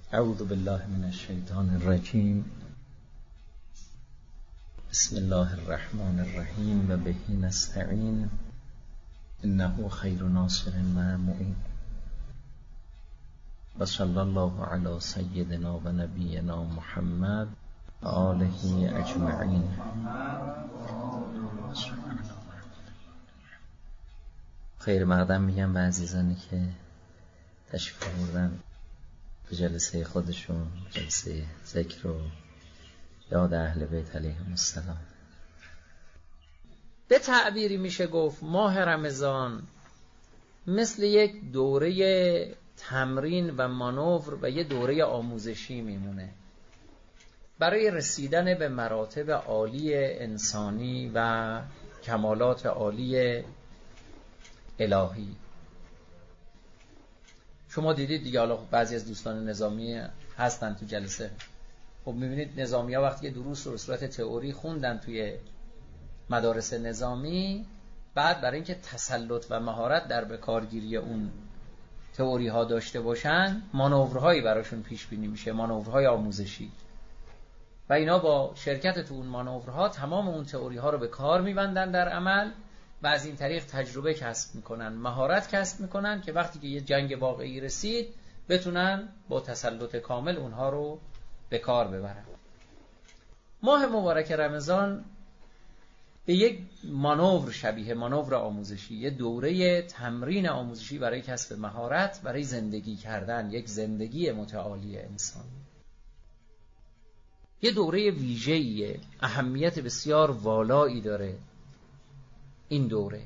اعوذ بالله من الشیطان الرجیم. بسم الله الرحمن الرحیم و به نستعین انه خیر ناصر و معین و صلی الله علی سیدنا و نبینا محمد و آله اجمعین. خیر مقدم میگم به عزیزانی که تشریف آوردن به جلسه خودشون، جلسه ذکر و یاد اهل بیت علیهم السلام. به تعبیری میشه گفت ماه رمضان مثل یک دوره تمرین و مانور و یه دوره آموزشی میمونه برای رسیدن به مراتب عالی انسانی و کمالات عالی الهی. شما دیدید دیگه، حالا بعضی از دوستان نظامی هستن تو جلسه، خب میبینید نظامی ها وقتی دروس رو صورت تئوری خوندن توی مدارس نظامی، بعد برای اینکه تسلط و مهارت در بکارگیری اون تئوری ها داشته باشن، مانورهایی براشون پیش بینی میشه، مانورهای آموزشی، و اینا با شرکت تو اون مانورها تمام اون تئوری ها رو به کار میبندن در عمل و از این طریق تجربه کسب میکنن، مهارت کسب میکنن که وقتی که یه جنگ واقعی رسید بتونن با تسلط کامل اونها رو به کار ببرن. ماه مبارک رمضان به یک مانور شبیه مانور آموزشی، یه دوره تمرین آموزشی برای کسب مهارت، برای زندگی کردن، یک زندگی متعالی انسانی. یه دوره ویژه‌ایه، اهمیت بسیار والایی داره این دوره.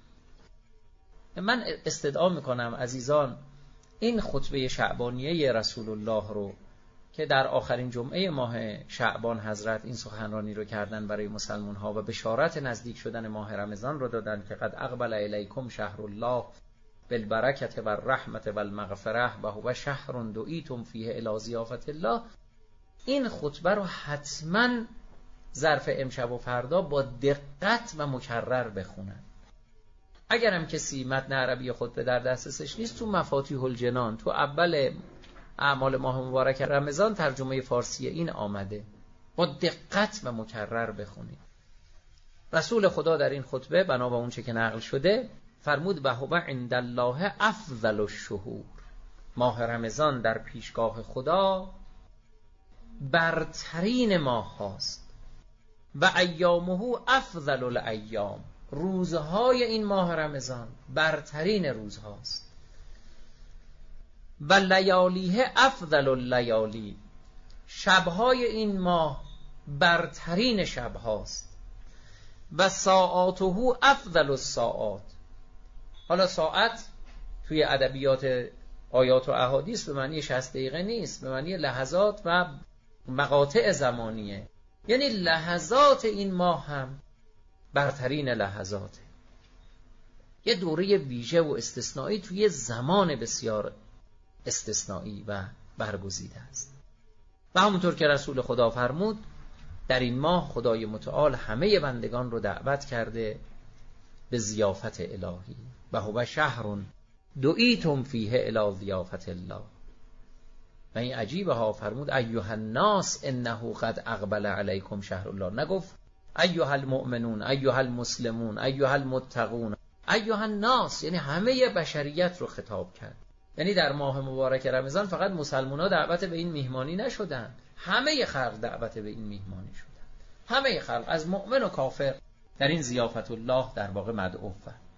من استدعا میکنم عزیزان این خطبه شعبانیه رسول الله رو که در آخرین جمعه ماه شعبان حضرت این سخنرانی رو کردن برای مسلمان ها و بشارت نزدیک شدن ماه رمضان رو دادن که قد اقبل الیکم شهر الله بالبرکت و الرحمت و المغفره و هو شهر دعیتم فیه الی ضیافت الله. این خطبه رو حتما ظرف امشب و فردا با دقت و مکرر بخونن. اگرم کسی متن عربی خطبه در دسترسش نیست، تو مفاتیح الجنان تو اول اعمال ماه مبارک رمضان ترجمه فارسی این آمده، با دقت و مکرر بخونید. رسول خدا در این خطبه بنا به اون چه که نقل شده فرمود و هو عند الله افضل الشهور، ماه رمضان در پیشگاه خدا برترین ماه هاست، و ایامه افضل الایام، روزهای این ماه رمضان برترین روزهاست، و لیالیه افضل اللیالی، شبهای این ماه برترین شبهاست، و ساعاته افضل الساعات. حالا ساعت توی ادبیات آیات و احادیث به معنی 60 دقیقه نیست، به معنی لحظات و مقاطع زمانیه، یعنی لحظات این ماه هم برترین لحظاته. یه دوره ویژه و استثنایی توی زمان بسیار استثنایی و برگزیده است. و همونطور که رسول خدا فرمود در این ماه خدای متعال همه بندگان رو دعوت کرده به ضیافت الهی، و هو شهر دعیتم فیه الی ضیافت الله. و این عجیبه ها، فرمود ایها الناس انه قد اقبل علیکم شهر الله، نگفت ایها المؤمنون، ایها المسلمون، ایها المتقون، ایها الناس، یعنی همه بشریت رو خطاب کرد. یعنی در ماه مبارک رمضان فقط مسلمان ها دعوت به این میهمانی نشدن، همه خلق دعوت به این میهمانی شدن، همه خلق از مؤمن و کافر در این ضیافت الله در واقع مدعو.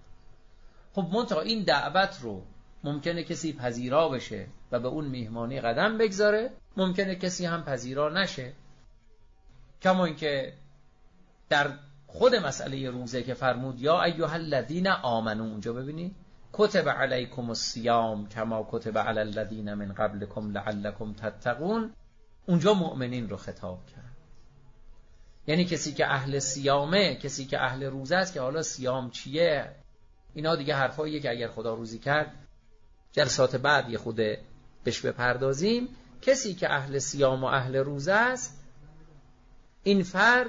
خب منتها این دعوت رو ممکنه کسی پذیرا بشه و به اون میهمانی قدم بگذاره، ممکنه کسی هم پذیرا نشه. کما اینکه در خود مسئله روزه که فرمود یا ایها الذین آمنو، اونجا ببینید کتب علیکم الصیام کما کتب علی الذین من قبلکم لعلکم تتقون، اونجا مؤمنین رو خطاب کرد. یعنی کسی که اهل صیامه، کسی که اهل روزه است، که حالا صیام چیه اینا دیگه حرفاییه که اگر خدا روزی کرد جلسات بعد یه خود بهش بپردازیم. کسی که اهل صیام و اهل روزه است، این فرد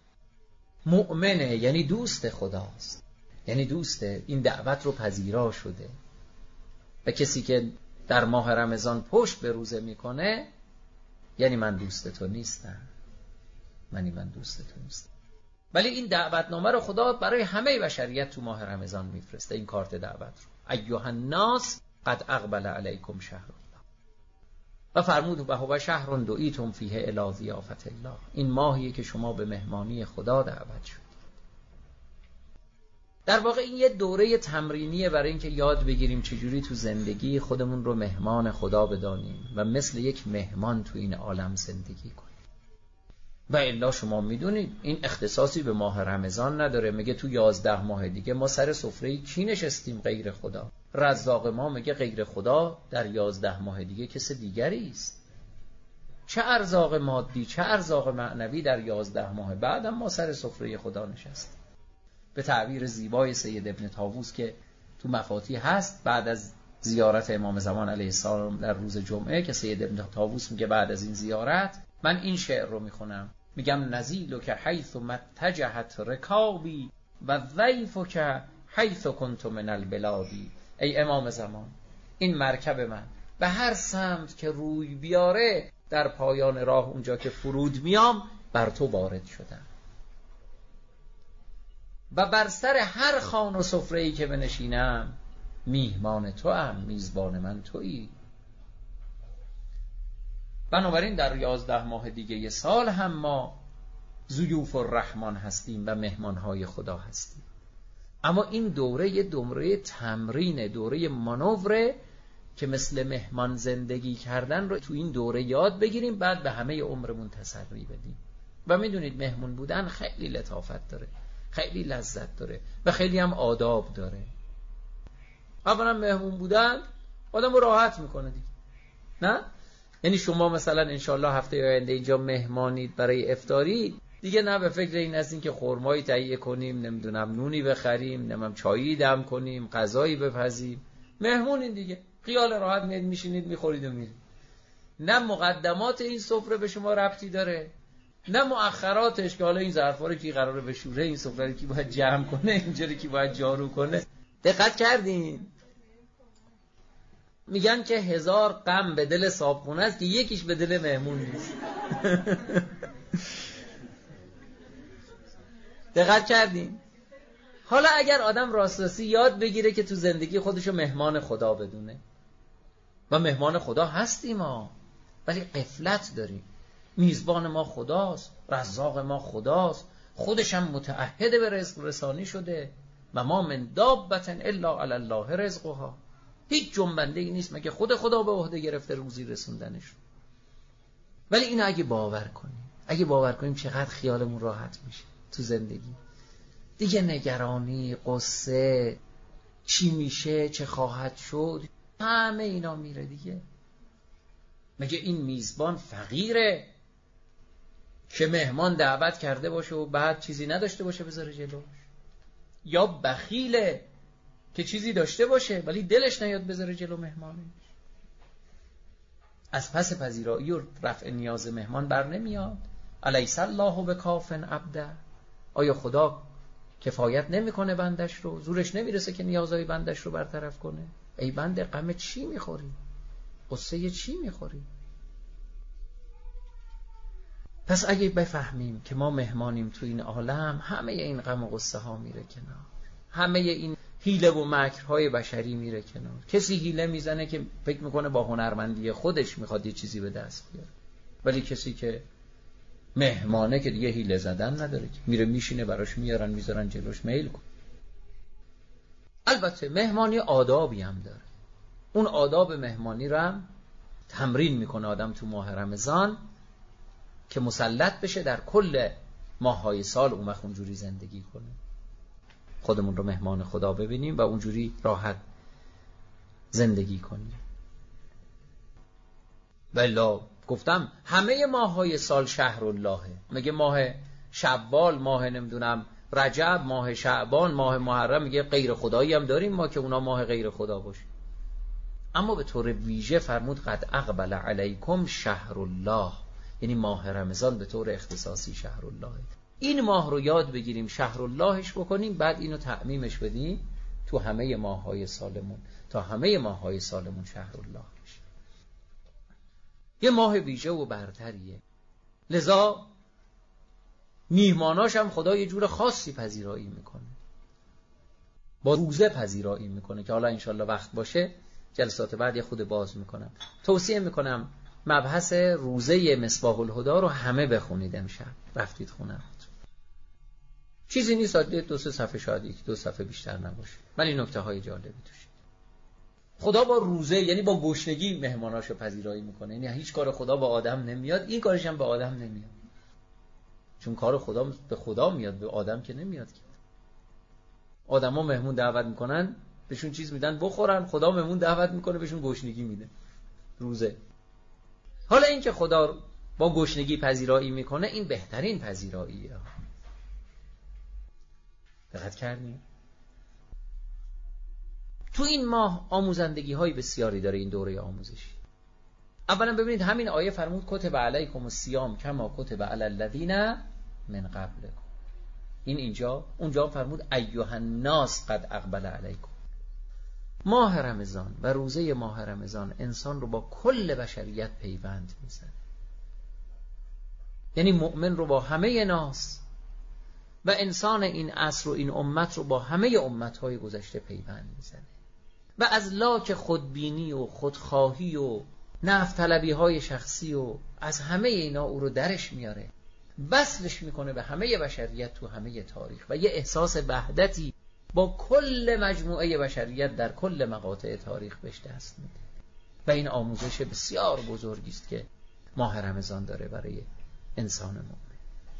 مؤمنه، یعنی دوست خداست، یعنی دوست این دعوت رو پذیرا شده. و کسی که در ماه رمضان پشت به روزه میکنه، یعنی من دوست تو نیستم، من دوست تو نیستم. ولی این دعوتنامه رو خدا برای همه بشریت تو ماه رمضان میفرسته، این کارت دعوت رو. ایها الناس قد اقبل علیکم شهر الله و فرمود و هو شهر دعیتم فیه الی ضیافة الله. این ماهیه که شما به مهمانی خدا دعوت شدید. در واقع این یه دوره تمرینیه برای اینکه یاد بگیریم چجوری تو زندگی خودمون رو مهمان خدا بدانیم و مثل یک مهمان تو این عالم زندگی کنیم. و الا شما میدونید این اختصاصی به ماه رمضان نداره. میگه تو 11 ماه دیگه ما سر سفره کی نشستیم غیر خدا؟ رزاق ما میگه غیر خدا در 11 ماه دیگه کس دیگری است. چه ارزاق مادی چه ارزاق معنوی در 11 ماه بعد هم ما سر سفره خدا نشستیم. به تعبیر زیبای سید ابن طاووس که تو مفاتیح هست، بعد از زیارت امام زمان علیه السلام در روز جمعه، که سید ابن طاووس میگه بعد از این زیارت من این شعر رو میخونم، میگم نزیلک حیث متجهت رکابی و ضیفک حیث کنت من البلادی. ای امام زمان، این مرکب من به هر سمت که روی بیاره در پایان راه اونجا که فرود میام بر تو وارد شدم و بر سر هر خان و سفره‌ای که بنشینم میهمان تو ام، میزبان من تویی. بنابراین در 11 ماه دیگه یه سال هم ما ضیوف الرحمن هستیم و مهمانهای خدا هستیم. اما این دوره یه دوره تمرین، دوره مانوره که مثل مهمان زندگی کردن رو تو این دوره یاد بگیریم، بعد به همه عمرمون تسری بدیم. و میدونید مهمون بودن خیلی لطافت داره، خیلی لذت داره و خیلی هم آداب داره. اولا مهمون بودن آدم رو راحت میکنه دیگه، نه؟ یعنی شما مثلا انشالله هفته آینده اینجا مهمانید برای افطاری، دیگه نه به فکر این هستین که خرمایی تهیه کنیم، نمیدونم نونی بخریم، نمیدونم چایی دم کنیم، غذایی بپزیم. مهمونین دیگه، خیال راحت میاد میشینید میخورید و میرید. نه مقدمات این سفره به شما ربطی داره، نه مؤخراتش که حالا این ظرفا رو کی قراره بشوره، این سفره رو کی باید جمع کنه، اینجوری کی باید جارو کنه. دقت کردین؟ میگن که 1000 غم به دل صاحبخونه است که یکیش به دل مهمون نیست. دقت کردین؟ حالا اگر آدم راستی یاد بگیره که تو زندگی خودشو مهمان خدا بدونه، و مهمان خدا هستیم ما، ولی غفلت داریم. میزبان ما خداست، رزاق ما خداست، خودش هم متعهد به رزق رسانی شده و ما من دابة الا علی الله رزقها. هیچ جنبنده ای نیست مگه خود خدا به عهده گرفته روزی رسوندنش. ولی اینو اگه باور کنیم چقدر خیالمون راحت میشه تو زندگی. دیگه نگرانی، قصه، چی میشه، چه خواهد شد، همه اینا میره دیگه. مگه این میزبان فقیره که مهمان دعوت کرده باشه و بعد چیزی نداشته باشه بذاره جلوش؟ یا بخیله که چیزی داشته باشه ولی دلش نیاد بذاره جلو مهمانش؟ از پس پذیرایی و رفع نیاز مهمان بر نمیاد. الیس الله بکاف عبده؟ آیا خدا کفایت نمیکنه بندش رو؟ زورش نمیرسه که نیازهای بندش رو برطرف کنه؟ ای بنده غم چی میخوری؟ قصه چی میخوری؟ پس اگه بفهمیم که ما مهمانیم تو این عالم، همه این غم و قصه ها میره کنار، همه این حیله و مکرهای بشری میره کنار. کسی حیله میزنه که فکر میکنه با هنرمندی خودش میخواد یه چیزی به دست بیاره، ولی کسی که مهمانه که دیگه حیله زدن نداره، که میره میشینه براش میارن میذارن جلوش میل کن. البته مهمانی آدابی هم داره. اون آداب مهمانی رو هم تمرین میکنه آدم تو ماه رمضان که مسلط بشه در کل ماه‌های سال اون وقت اونجوری زندگی کنه، خودمون رو مهمان خدا ببینیم و اونجوری راحت زندگی کنیم. بلا گفتم همه ماه‌های سال شهر اللهه. میگه ماه شوال، ماه نمیدونم رجب، ماه شعبان، ماه محرم، میگه غیر خدایی هم داریم ما که اونا ماه غیر خدا باشه. اما به طور ویژه فرمود قد اقبل علیکم شهر الله، یعنی ماه رمضان به طور اختصاصی شهر الله. این ماه رو یاد بگیریم، شهر اللهش بکنیم، بعد اینو تعمیمش بدیم تو همه ماه‌های سالمون، تا همه ماه‌های سالمون شهرالله میشه. یه ماه ویژه و برتریه، لذا میهماناش هم خدا یه جور خاصی پذیرایی میکنه، با روزه پذیرایی میکنه که حالا انشالله وقت باشه جلسات بعد یه خود باز میکنم. توصیه میکنم مبحث روزه مصباح الهدی رو همه بخونید امشب رفتید خونه. چیزی نیست، 2-3 صفحه، شاید 1-2 صفحه بیشتر نباشه، ولی نکته های جالبی توش. خدا با روزه یعنی با گشنگی مهماناشو پذیرایی میکنه، یعنی هیچ کار خدا با آدم نمیاد، این کارش هم به آدم نمیاد، چون کار خدا به خدا میاد، به آدم که نمیاد که. آدما مهمون دعوت میکنن بهشون چیز میدن بخورن، خدا مهمون دعوت میکنه بهشون گشنگی میده، روزه. حالا این که خدا با گشنگی پذیرایی میکنه این بهترین پذیراییه. دقت کردیم؟ تو این ماه آموزندگی های بسیاری داره این دوره آموزشی. اولا ببینید همین آیه فرمود کتب علیکم الصیام کما کتب علی الذین من قبلکم. این اینجا، اونجا فرمود ایها الناس قد اقبل علیکم. ماه رمضان و روزه ماه رمضان انسان رو با کل بشریت پیوند میزنه، یعنی مؤمن رو با همه ناس و انسان این عصر و این امت رو با همه امتهای گذشته پیوند میزنه و از لاک خودبینی و خودخواهی و نفع طلبی های شخصی و از همه اینا او رو درش میاره، وصلش میکنه به همه بشریت تو همه تاریخ و یه احساس وحدتی با کل مجموعه بشریت در کل مقاطع تاریخ بهش دست میده. و این آموزش بسیار بزرگی است که ماه رمضان داره برای انسان مؤمن.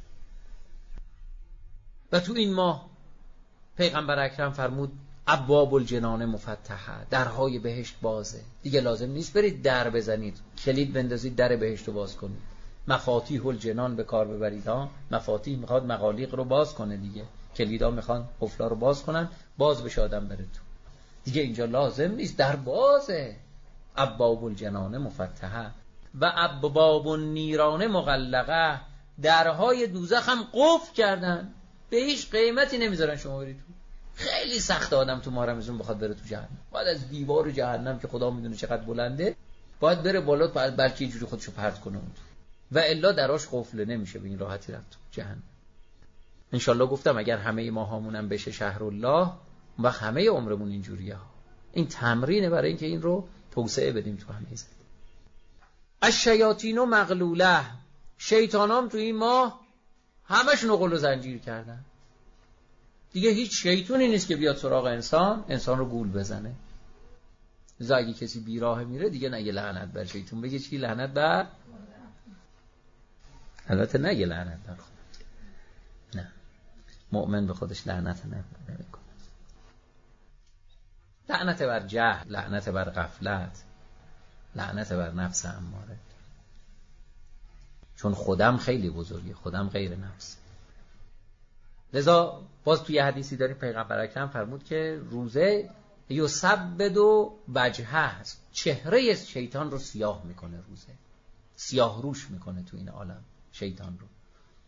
و تو این ماه پیغمبر اکرم فرمود ابواب الجنان مفتحه، درهای بهشت بازه، دیگه لازم نیست برید در بزنید، کلید بندازید در بهشت رو باز کنید. مفاتیح الجنان به کار ببرید ها، مفاتیح میخواد مغالیق رو باز کنه دیگه، کلیدا میخوان قفلا رو باز کنن، باز بشه آدم بره تو. دیگه اینجا لازم نیست، در بازه. ابواب الجنان مفتحه و ابواب النیران مغلقه، درهای دوزخ هم قفل کردن، به هیچ قیمتی نمیذارن شما برید تو. خیلی سخت آدم تو ماه رمضان بخواد بره تو جهنم، بعد از دیوار جهنم که خدا میدونه چقدر بلنده باید بره بالا، بلکه یه جوری خودشو پرت کنه اون و الا دراش قفل نمیشه، به این راحتی رفت تو جهنم. انشالله گفتم اگر همه ماهامونم بشه شهرالله و همه عمرمون اینجوریه ها. این تمرینه برای اینکه این رو توسعه بدیم تو همه زندگی. الشیاطین مغلوله، شیطانام تو این ماه همشون رو قل و زنجیر کردن، دیگه هیچ شیطونی نیست که بیاد سراغ انسان رو گول بزنه. لذا اگه کسی بیراه میره دیگه نگه لعنت بر شیطون، بگه چی؟ لعنت بر، البته نگه لعنت بر خود، نه، مؤمن به خودش لعنت نمیکنه. لعنت بر جهل، لعنت بر غفلت، لعنت بر نفس اماره، چون خودم خیلی بزرگه، خودم غیر نفس. لذا باز توی حدیثی داریم پیغمبر اکرم فرمود که روزه یسبد وجهه هست، چهره شیطان رو سیاه میکنه، روزه سیاه روش میکنه تو این عالم شیطان رو.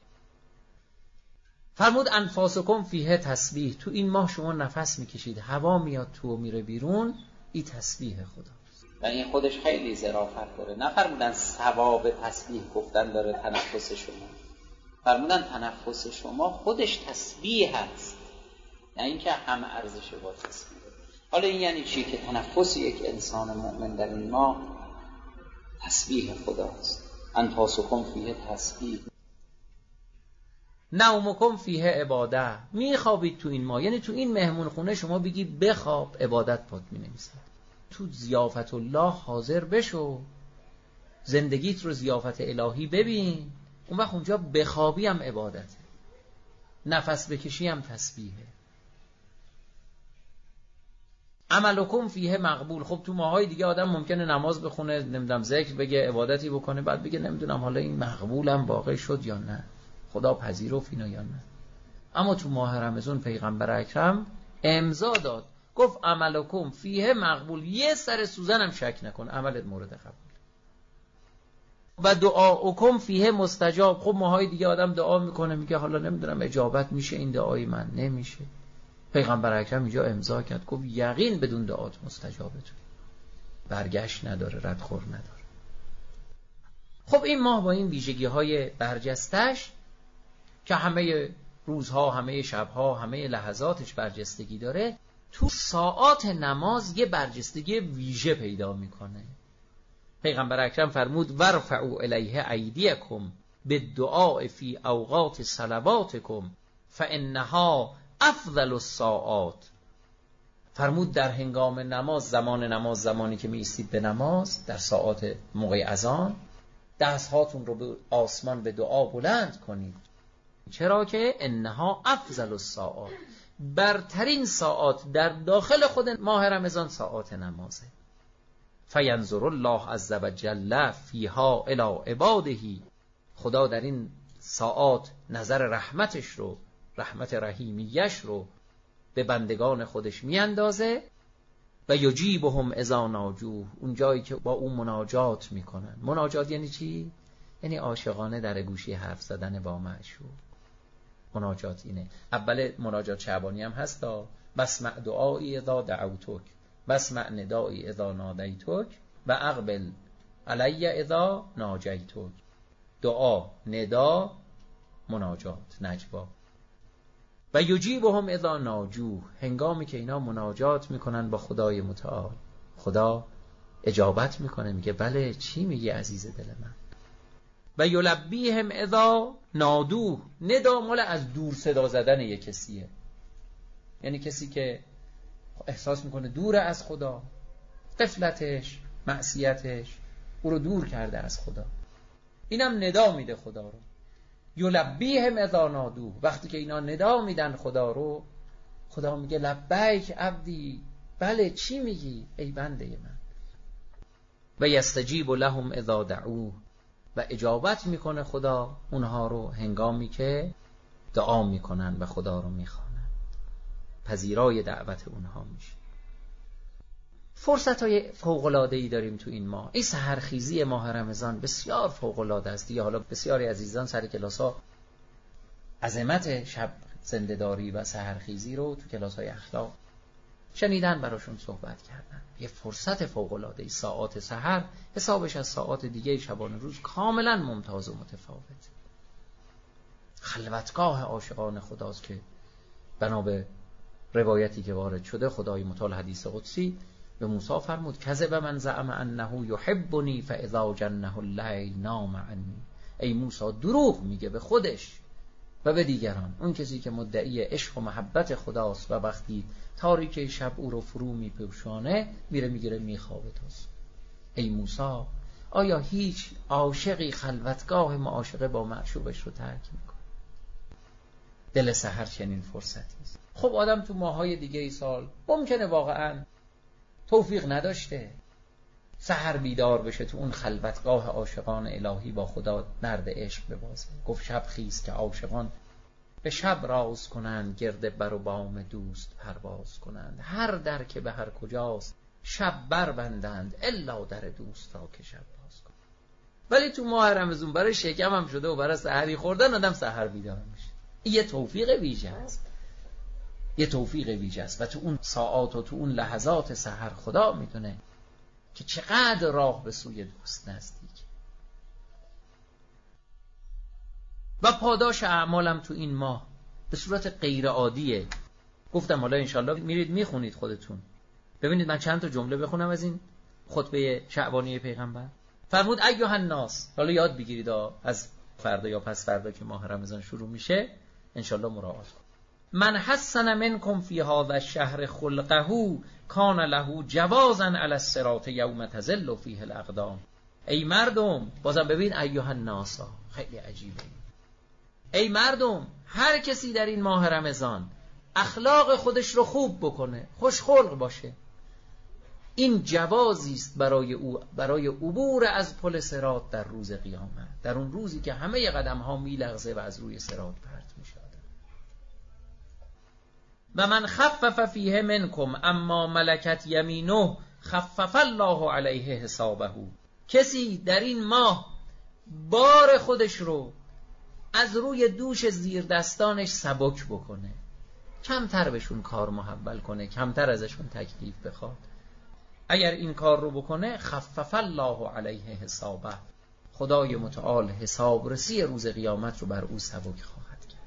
فرمود انفاسکم فیه تسبیح، تو این ماه شما نفس میکشید، هوا میاد تو و میره بیرون، این تسبیح خداست و این خودش خیلی ظرافت داره. نفرمودن ثواب تسبیح گفتن داره تنفس شما، فرمودن تنفس شما خودش تسبیح هست، نه اینکه هم ارزش با تسبیح. حالا این یعنی چی؟ که تنفس یک انسان مؤمن در این ماه تسبیح خداست. انفاسکم فیه تسبیح، نومکم فیه عباده، میخوابید تو این ماه، یعنی تو این مهمون خونه شما بگی بخواب، عبادت پات مینویسه. تو ضیافت الله حاضر بشو، زندگیت رو ضیافت الهی ببین، اون وقت اونجا بخوابی هم عبادته، نفس بکشی هم تسبیحه. عملکم فیه مقبول، خب تو ماهای دیگه آدم ممکنه نماز بخونه، نمیدونم ذکر بگه، عبادتی بکنه، بعد بگه نمیدونم حالا این مقبولم واقع شد یا نه، خدا پذیرفت اینا یا نه. اما تو ماه رمضان پیغمبر اکرم امضا داد، گفت عملکم فیه مقبول، یه سر سوزن هم شک نکن، عملت مورد قبول. و دعاؤکم فیه مستجاب، خب ماهای دیگه آدم دعا میکنه، میگه حالا نمیدونم اجابت میشه این دعای من، نمیشه. پیغمبر اکرم اینجا امضا کرد، گفت یقین بدون دعات مستجابتون، برگشت نداره، ردخور نداره. خب این ماه با این ویژگی های برجستش که همه روزها، همه شبها، همه لحظاتش برجستگی داره، تو ساعات نماز یه برجستگی ویژه پیدا میکنه. پیغمبر اکرم فرمود ورفعوا الیه ایدیکم بالدعاء فی اوقات صلواتکم فانها افضل الساعات. فرمود در هنگام نماز، زمانی که می ایستید به نماز، در ساعات موقع اذان، دست هاتون رو به آسمان به دعا بلند کنید. چرا که انها افضل الساعات، برترین ساعات در داخل خود ماه رمضان ساعات نمازه. فینظر الله عز وجل فیها الی عباده، خدا در این ساعات نظر رحمتش رو، رحمت رحیمیش رو به بندگان خودش میاندازه. و یجیبهم اذا ناجوه، اون جایی که با اون مناجات میکنن. مناجات یعنی چی؟ یعنی عاشقانه در گوشی حرف زدن با معشوق. مناجات اینه. اول مناجات شعبانی هم هستا، بسمع دعایی اذا دعوتک، بسمع ندایی اذا نادیتک و اقبل علی اذا ناجیتک. دعا، ندا، مناجات، نجوا. و یجیبهم اذا ناجوه، هنگامی که اینا مناجات میکنن با خدای متعال، خدا اجابت میکنه، میگه بله چی میگی عزیز دل من. و یلبیهم اذا نادوه، ندا مال از دور صدا زدن یک کسیه، یعنی کسی که احساس میکنه دوره از خدا، غفلتش، معصیتش او رو دور کرده از خدا، اینم ندا میده خدا رو. یلبیهم اذا نادوه، وقتی که اینا ندا میدن خدا رو، خدا میگه لبیک عبدی، بله چی میگی ای بنده من. و یستجیب لهم اذا دعوه، و اجابت میکنه خدا اونها رو هنگامی که دعا میکنن و خدا رو میخوانن، پذیرای دعوت اونها میشه. فرصت‌های فوق‌العاده‌ای داریم تو این ماه. این سحرخیزی ماه رمضان بسیار فوق‌العاده است دیگه. حالا بسیاری عزیزان سر کلاس‌ها عظمت شب زنده‌داری و سحرخیزی رو تو کلاس‌های اخلاق شنیدن، براشون صحبت کردن. یه فرصت فوق‌العاده‌ای، ساعات سحر حسابش از ساعات دیگه شبانه روز کاملا ممتاز و متفاوت. خلوتگاه عاشقان خداست که بنا به روایتی که وارد شده، خدای متعال حدیث قدسی به موسی فرمود کذب من زعم انه یحبنی فاذا جنه اللیل نام عنی. ای موسی دروغ میگه به خودش و به دیگران، اون کسی که مدعی عشق و محبت خداست و وقتی تاریکی شب او رو فرو میپوشانه میره میگیره میخوابه تاست. ای موسی آیا هیچ عاشقی خلوتگاه معاشقه با معشوقش رو ترک میکنه؟ دل سحر چنین فرصتی است. خب آدم تو ماهای دیگه ای سال ممکنه واقعا توفیق نداشته سحر بیدار بشه تو اون خلوتگاه عاشقان الهی با خدا نرد عشق ببازه. گفت شب خیز که عاشقان به شب راز کنند، گرد بر و بام دوست پرواز کنند. هر در که به هر کجاست شب بر بندند، الا در دوست را که شب باز کنند. ولی تو ماه رمضان برای شکم هم شده و برای سحری خوردن آدم سحر بیدار میشه. این یه توفیق ویژه است، یه توفیق ویژه است. و تو اون ساعات و تو اون لحظات سحر خدا میدونه که چقدر راه به سوی دوست نزدیک. و پاداش اعمالم تو این ماه به صورت غیر عادیه. گفتم حالا انشالله میرید میخونید خودتون. ببینید من چند تا جمله بخونم از این خطبه شعبانی پیغمبر. فرمود ایها الناس، حالا یاد بگیرید از فردا یا پس فردا که ماه رمضان شروع میشه انشالله مراعات کنید. من حسن منکم فی هذا الشهر خلقه کان له جوازا علی الصراط یوم تزل فیه الاقدام. ای مردم، بازم ببین ایها الناس، خیلی عجیبه. ای مردم، هر کسی در این ماه رمضان اخلاق خودش رو خوب بکنه، خوش خلق باشه، این جوازی است برای او برای عبور از پل صراط در روز قیامت، در اون روزی که همه قدم ها میلغزه و از روی صراط پرت میشه. و من خفف فیه منکم اما ملکت یمینه خفف الله علیه حسابه. کسی در این ماه بار خودش رو از روی دوش زیر دستانش سبک بکنه، کمتر بهشون کار محول کنه، کمتر ازشون تکلیف بخواد. اگر این کار رو بکنه خفف الله علیه حسابه، خدای متعال حسابرسی روز قیامت رو بر او سبک خواهد کرد.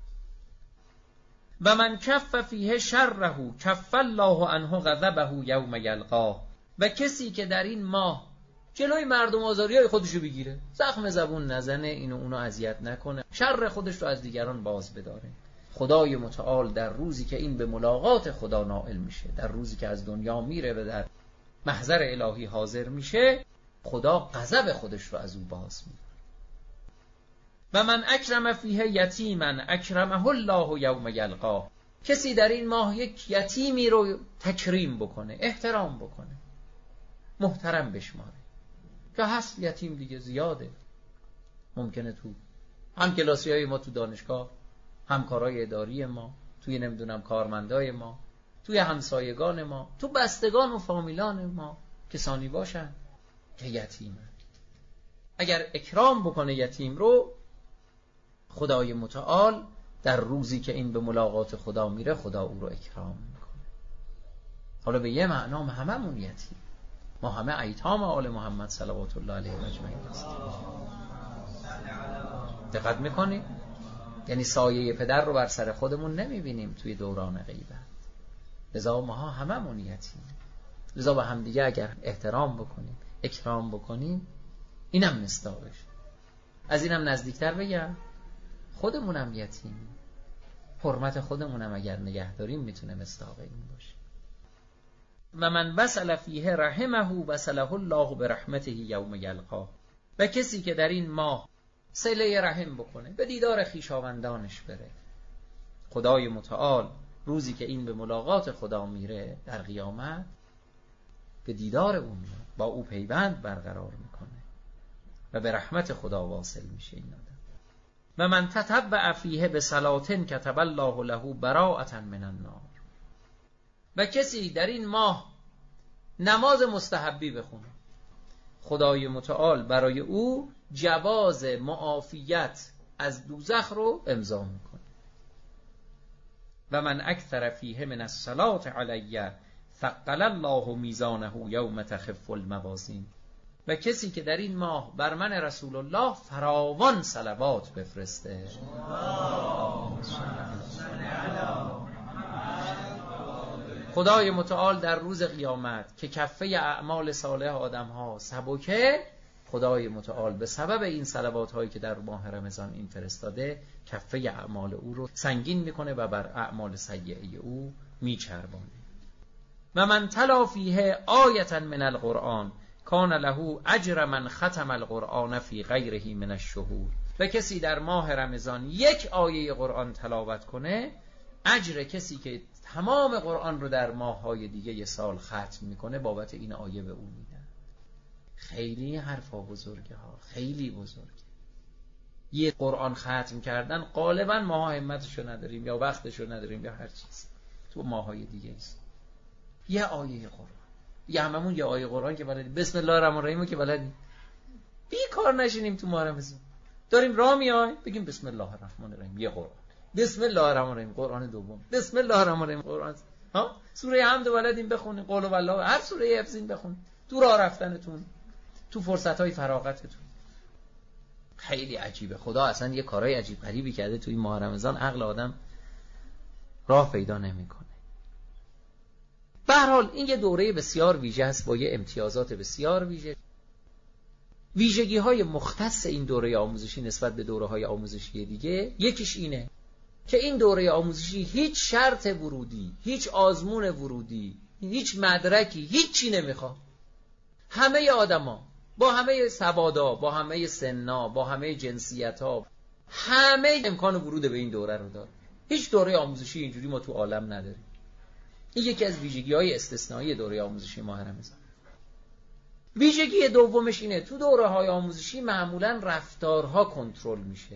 و من کف فیه شره کف الله عنه غضبه یوم یلقاه، و کسی که در این ماه جلوی مردم آزاریای خودشو بگیره، زخم زبون نزنه، اینو اونو اذیت نکنه، شر خودش رو از دیگران باز بداره، خدای متعال در روزی که این به ملاقات خدا نائل میشه، در روزی که از دنیا میره و در محضر الهی حاضر میشه، خدا غضب خودش رو از او باز می‌داره. و من اکرم فیه یتیما اکرمه الله یوم یلقاه، کسی در این ماه یک یتیمی رو تکریم بکنه، احترام بکنه، محترم بشماره، که هست یتیم دیگه زیاده، ممکنه تو هم کلاسی‌های ما تو دانشگاه، همکارای اداری ما، توی نمیدونم کارمندای ما، توی همسایگان ما، تو بستگان و فامیلان ما کسانی باشن که یتیمه. اگر اکرام بکنه یتیم رو، خدای متعال در روزی که این به ملاقات خدا میره، خدا او رو اکرام میکنه. حالا به یه معنا هممون یتیم، ما همه ایتام آل محمد صلوات الله علیه اجمعین هستیم. دقت میکنی؟ یعنی سایه پدر رو بر سر خودمون نمیبینیم توی دوران غیبت، لذا ما هممون یتیم. لذا به هم دیگه اگر احترام بکنیم، اکرام بکنیم، اینم مصداقش. از اینم نزدیکتر بگم، خودمونم یتیم، حرمت خودمونم اگر نگه داریم میتونه مصداق این باشه. و من وصل فیه رحمه وصله الله برحمته یوم یلقاه، و کسی که در این ماه صله رحم بکنه، به دیدار خویشاوندانش بره، خدای متعال روزی که این به ملاقات خدا میره در قیامت، به دیدار اون میاد، با او پیوند برقرار میکنه و به رحمت خدا واصل میشه این آدم. و من تتبع فیه بصلاتن کتب الله له براءة من النار، و کسی در این ماه نماز مستحبی بخونه، خدای متعال برای او جواز معافیت از دوزخ رو امضا میکنه. و من اکثر فیه من الصلاة علی ثقل الله میزانه یوم تخف الموازین، و کسی که در این ماه بر من رسول الله فراوان صلوات بفرسته، خدای متعال در روز قیامت که کفه اعمال صالح آدم ها سبکه، خدای متعال به سبب این صلوات هایی که در ماه رمضان این فرستاده، کفه اعمال او رو سنگین میکنه و بر اعمال سیئه او میچربانه. و من تلا فیه آیة من القرآن کان له اجر من ختم القرآن فی غیره من الشهور، و کسی در ماه رمضان یک آیه قرآن تلاوت کنه، اجر کسی که تمام قرآن رو در ماه‌های دیگه سال ختم میکنه بابت این آیه به او میدن. خیلی حرفا بزرگه ها، خیلی بزرگه. یه قرآن ختم کردن غالبا ماها همتشو نداریم یا وقتشو نداریم یا هر چیز، تو ماه‌های دیگه است. یه آیه قرآن، یه هممون یه آیه قرآن که بلدیم، بسم الله الرحمن الرحیم که بلدیم، بیکار نشینیم تو ماه رمضان داریم راه میایم بگیم بسم الله الرحمن الرحیم یه قرآن، بسم الله الرحمن الرحیم قرآن دوم، بسم الله الرحمن الرحیم قرآن ها، سوره حمد بلدیم بخونیم، قل هوالله، هر سوره حفظین بخونیم تو راه رفتنتون، تو فرصت‌های فراغتتون. خیلی عجیبه، خدا اصلا یه کارهای عجیب غریبی کرده تو این ماه رمضان، عقل آدم راه پیدا نمیکنه. به هر حال این یه دوره بسیار ویژه است با یه امتیازات بسیار ویژه. ویژگی‌های مختص این دوره آموزشی نسبت به دوره‌های آموزشی دیگه، یکیش اینه که این دوره آموزشی هیچ شرط ورودی، هیچ آزمون ورودی، هیچ مدرکی، هیچی نمیخواد. همه آدما با همه سوادا، با همه سنا، با همه جنسیت‌ها، همه امکان ورود به این دوره رو داره. هیچ دوره آموزشی اینجوری ما تو عالم نداریم. این یکی از ویژگی‌های استثنایی دوره آموزشی ماه رمضان. ویژگی دومش اینه تو دوره‌های آموزشی معمولاً رفتارها کنترل میشه.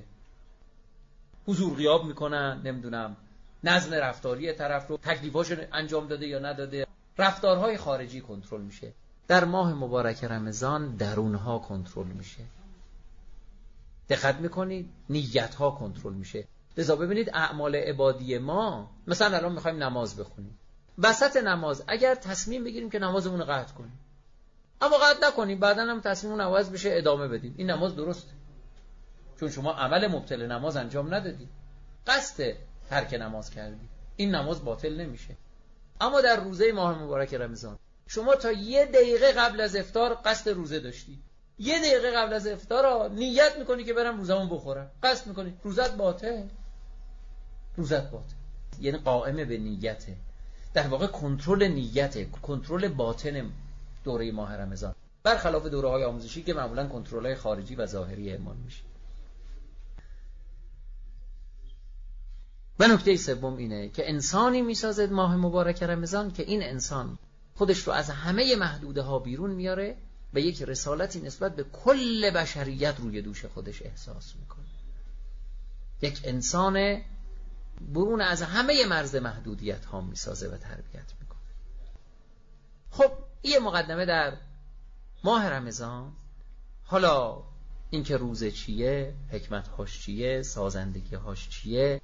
حضور غیاب میکنن، نمیدونم نظم رفتاری طرف رو، تکلیفاشو انجام داده یا نداده، رفتارهای خارجی کنترل میشه. در ماه مبارک رمضان درونها کنترل میشه. دقت میکنید؟ نیتها کنترل میشه. لذا ببینید اعمال عبادی ما، مثلا الان میخوایم نماز بخونیم، وسط نماز اگر تصمیم بگیریم که نمازمون رو قطع کنیم، اما قطع نکنیم بعداً هم تصمیممون عوض بشه ادامه بدیم، این نماز درسته، چون شما عمل مبطل نماز انجام ندادی، قصد ترک نماز کردی، این نماز باطل نمیشه. اما در روزه ماه مبارک رمضان شما تا 1 دقیقه قبل از افطار قصد روزه داشتی، 1 دقیقه قبل از افطار نیت میکنی که برم روزمون بخورم، قصد میکنی، روزت باطل، روزت باطل. یعنی قائم به نیته، در واقع کنترل نیته، کنترل باطن دوره ماه رمضان، برخلاف دوره‌های آموزشی که معمولا کنترل‌های خارجی و ظاهری اعمال میشه. و نکته سوم اینه که انسانی میسازد ماه مبارک رمضان که این انسان خودش رو از همه محدوده ها بیرون میاره و یک رسالتی نسبت به کل بشریت روی دوش خودش احساس میکنه. یک انسان برون از همه مرز محدودیت ها میسازه و تربیت میکنه. خب این مقدمه در ماه رمضان. حالا اینکه روزه چیه، حکمت هاش چیه، سازندگی هاش چیه،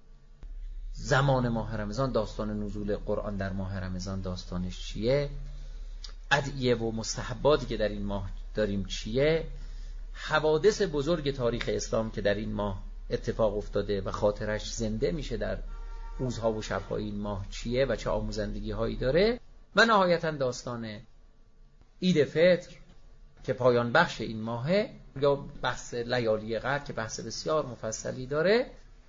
زمان ماه رمضان، داستان نزول قرآن در ماه رمضان داستانش چیه، ادعیه و مستحباتی که در این ماه داریم چیه، حوادث بزرگ تاریخ اسلام که در این ماه اتفاق افتاده و خاطرش زنده میشه در روزها و شبهای این ماه چیه و چه آموزندگی هایی داره، و نهایتا داستان عید فطر که پایان بخش این ماهه، یا بحث لیالی قدر که بحث بسیار مفصلی داره،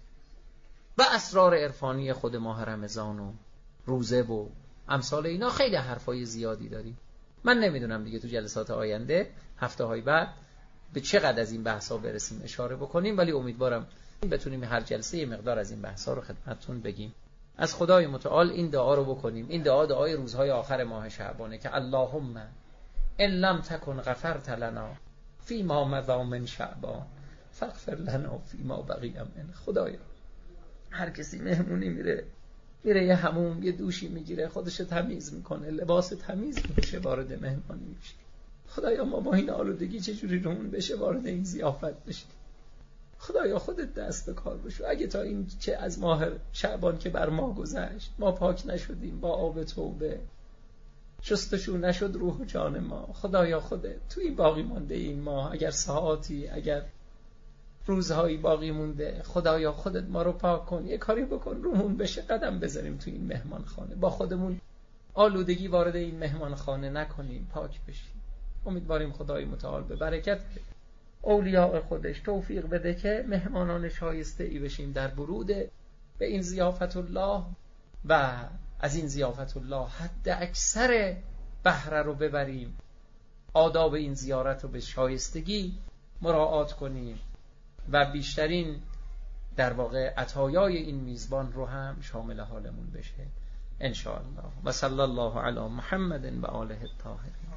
و اسرار عرفانی خود ماه رمضان و روزه و امثال اینا. خیلی حرفای زیادی داریم. من نمیدونم دیگه تو جلسات آینده هفته های بعد به چقدر از این بحثا برسیم اشاره بکنیم، ولی امیدوارم بتونیم هر جلسه یه مقدار از این بحثا رو خدمتتون بگیم. از خدای متعال این دعا رو بکنیم. این دعای روزهای آخر ماه شعبانه که اللهم ان لم تکن غفرت لنا فی ما مضی من شعبان فاغفر لنا فی ما بقی من. خدایا هر کسی مهمونی میره یه حموم یه دوشی میگیره، خودش تمیز میکنه، لباس تمیز میشه، وارد مهمانی میشه. خدایا ما با این آلودگی چجوری رومون بشه وارد این ضیافت بشه. خدایا خودت دست به کار بشو. اگه تا این چه از ماه شعبان که بر ما گذشت ما پاک نشدیم با آب توبه، شستشو نشد روح و جان ما، خدایا خودت تو این باقی مانده این ماه اگر ساعاتی اگر روزهایی باقی مونده، خدایا خودت ما رو پاک کن، یه کاری بکن رومون بشه، قدم بذاریم تو این مهمان خانه، با خودمون آلودگی وارد این مهمان خانه نکنیم، پاک بشیم. امیدواریم خدای متعال به برکت اولیاء خودش توفیق بده که مهمانان شایسته ای بشیم در ورود به این ضیافت الله، و از این ضیافت الله حد اکثر بهره رو ببریم، آداب این زیارت رو به شایستگی مراعات کنیم و بیشترین در واقع عطایای این میزبان رو هم شامل حالمون بشه ان شاء الله. و صلی الله علی محمد و آله الطاهرین.